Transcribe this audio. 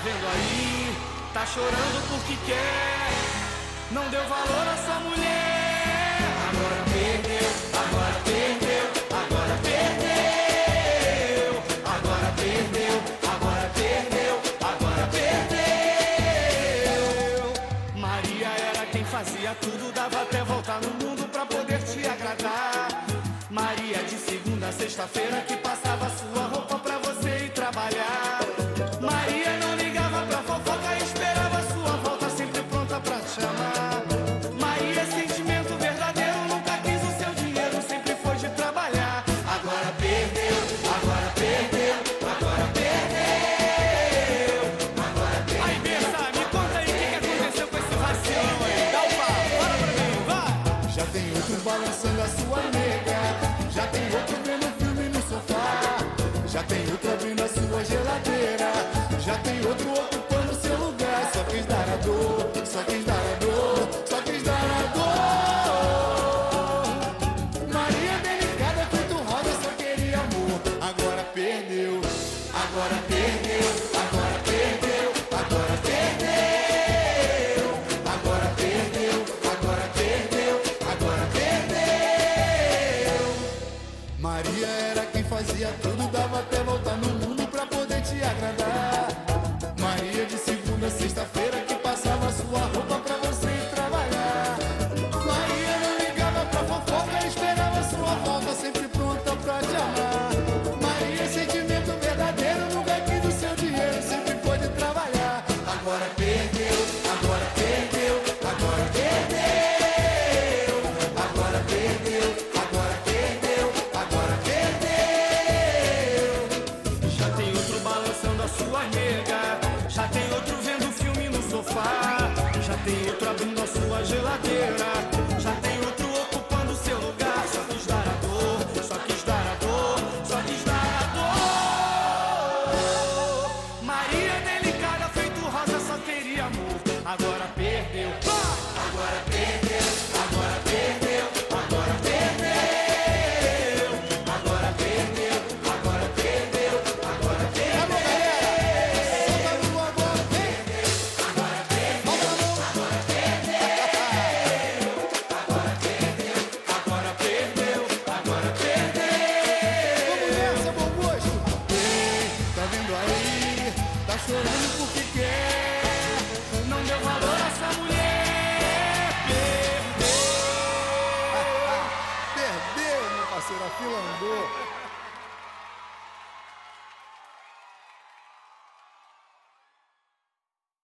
vendo aí, tá chorando porque quer, não deu valor à sua mulher. Agora perdeu, agora perdeu, agora perdeu. Agora perdeu, agora perdeu, agora perdeu. Maria era quem fazia tudo, dava até voltar no mundo pra poder te agradar. Maria de segunda a sexta-feira que passava sua roupa pra você ir trabalhar. Maria não ligava pra fofoca e esperava sua volta sempre pronta pra te amar. Maria é sentimento verdadeiro, nunca quis o seu dinheiro, sempre foi de trabalhar. Agora perdeu, agora perdeu, agora perdeu. Agora perdeu. Aí, Bessa, me conta aí o que aconteceu com esse vacilão aí. Dá o papo, fala pra mim, vai. Já tem outro balançando a sua nega, já tem outro vendo filme no sofá, já tem outro abrindo a sua geladeira, já tem outro ocupando seu lugar. Só quis dar a dor, só quis dar a dor, só quis dar a dor. Maria delicada feito roda, só queria amor. Agora perdeu, agora perdeu, agora perdeu, agora perdeu. Agora perdeu, agora perdeu, agora perdeu. Maria era quem fazia tudo, dava até voltar no mundo pra poder te agradar. Maria de segunda a sexta-feira que passava sua roupa pra você ir trabalhar. Maria não ligava pra fofoca e esperava sua volta sempre pronta pra te amar. Maria é sentimento verdadeiro, nunca quis o seu dinheiro, sempre foi de trabalhar. Agora perdeu, agora perdeu, agora perdeu. Agora perdeu, agora perdeu, agora perdeu. Já tem outro balançando a sua nega, já tem outro vendo filme no sofá, já tem outro abrindo a sua geladeira,